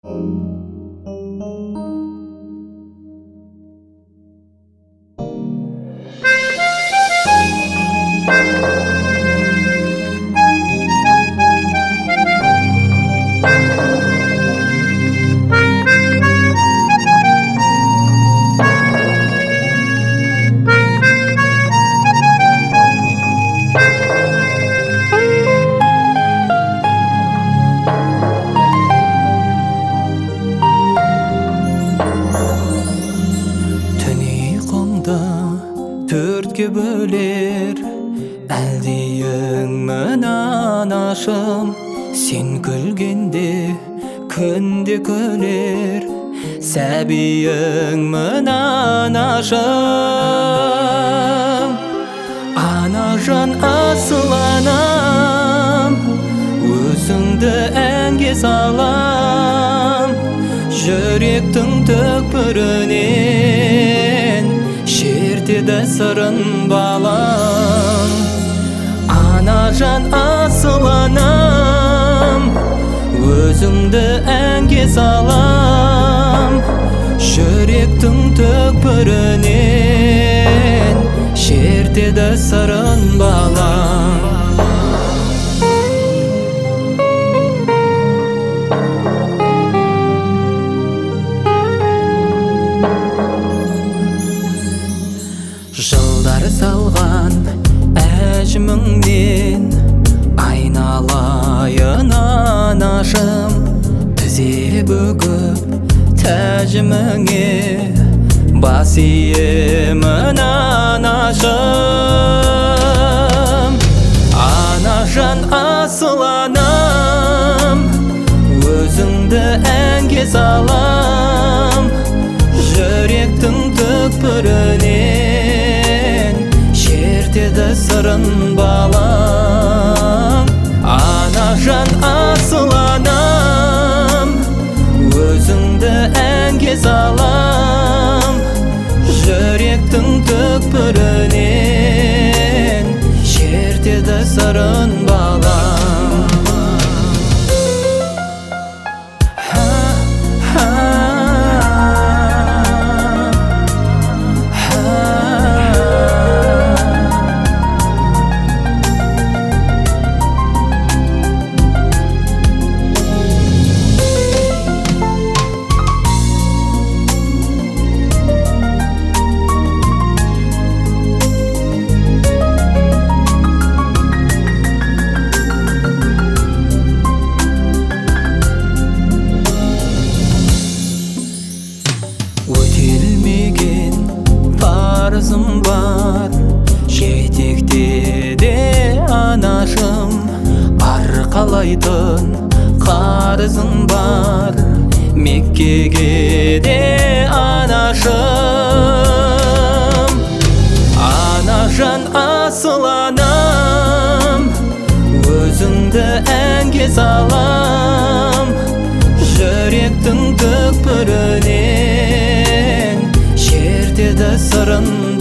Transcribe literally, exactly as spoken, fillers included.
Төртке бөлер әлдейің мынан ашым, сен күлгенде күнде күлер сәбиің мынан ашым. Анажан асыл анам, өзіңді әнге салам, жүректің түкпірінен шертеді сырын балам. Анажан асыл анам, өзіңді әнге салам, жүректің түкпірінен шертеді сырын балам. Жылдар салған әжіміңнен айналайын анашым, тізе бүгіп тәжіміңе бас иемін анашым. Анажан асыл анам, өзіңді әнге салам, жүректің түкпірінен шертеді сырын балам. Анажан асыл анам, өзіңді әнге салам, жүректің түкпірінен шертеді сырын балам. Өтелмеген парызым бар, жетекте де анашым, арқалайтын қарызым бар, Меккеге де анашым. Анажан асыл анам, өзіңді әнге салам, жүректің түкпірінен шертеді сырын